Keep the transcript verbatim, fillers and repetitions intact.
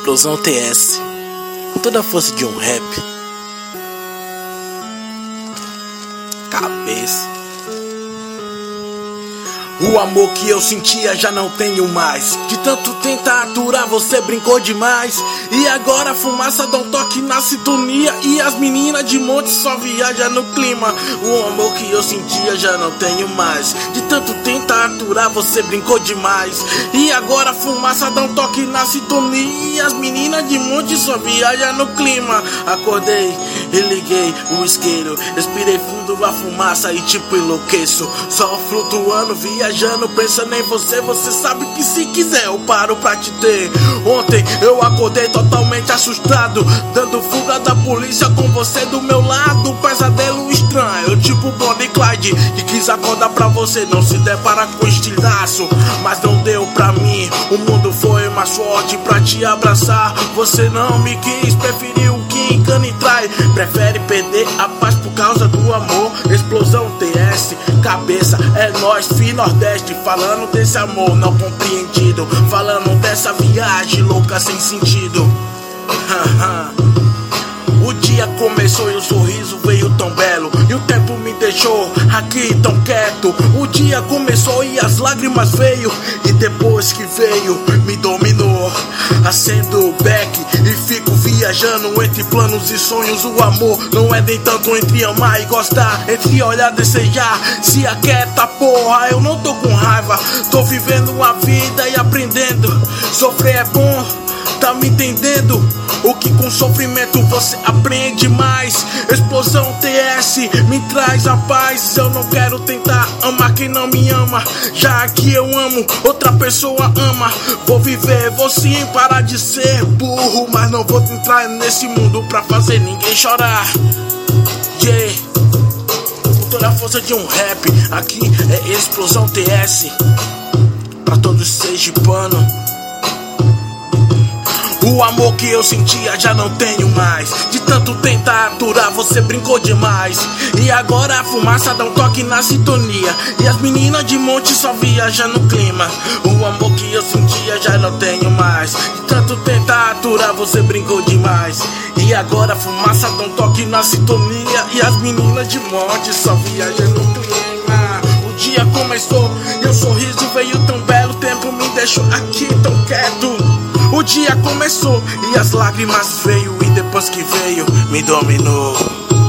Explosão T S, toda a força de um rap. Cabeça. O amor que eu sentia já não tenho mais. De tanto tentar aturar, você brincou demais. E agora a fumaça dá um toque na sintonia. E as meninas de monte só viajam no clima. O amor que eu sentia já não tenho mais. De tanto tentar aturar, você brincou demais. E agora a fumaça dá um toque na sintonia. E as meninas de monte só viajam no clima. Acordei e liguei o isqueiro. Respirei fundo a fumaça e tipo enlouqueço. Só flutuando, viajando, pensando em você. Você sabe que se quiser eu paro pra te ter. Ontem eu acordei totalmente assustado, dando fuga da polícia com você do meu lado. Pesadelo estranho, tipo Bonnie e Clyde, que quis acordar pra você, não se depara com estilhaço. Mas não deu pra mim, o mundo foi mais forte pra te abraçar. Você não me quis, preferiu que engana e trai. Prefere perder a paz por causa do amor. Explosão T S, cabeça, é nós, Fi Nordeste. Falando desse amor não compreendido, falando dessa viagem louca sem sentido. O dia começou e o sorriso veio tão belo, e o tempo me deixou aqui tão quieto. O dia começou e as lágrimas veio, e depois que veio me dominou. Acendo o beck e fico viajando entre planos e sonhos. O amor não é nem tanto entre amar e gostar, entre olhar e desejar. Se aquieta, porra, eu não tô com raiva, tô vivendo a vida e aprendendo. Sofrer é bom, tá me entendendo? O que com sofrimento você aprende mais. Explosão T S me traz a paz. Eu não quero tentar amar quem não me ama, já que eu amo, outra pessoa ama. Vou viver, vou sim parar de ser burro, mas não vou entrar nesse mundo pra fazer ninguém chorar. Yeah, com toda a força de um rap, aqui é Explosão T S, pra todos sergipanos. O amor que eu sentia já não tenho mais. De tanto tentar aturar, você brincou demais. E agora a fumaça dá um toque na sintonia. E as meninas de monte só viajam no clima. O amor que eu sentia já não tenho mais. De tanto tentar aturar, você brincou demais. E agora a fumaça dá um toque na sintonia. E as meninas de monte só viajam no clima. O dia começou e o sorriso veio tão belo. O tempo me deixou aqui tão quieto. O dia começou e as lágrimas veio, e depois que veio me dominou.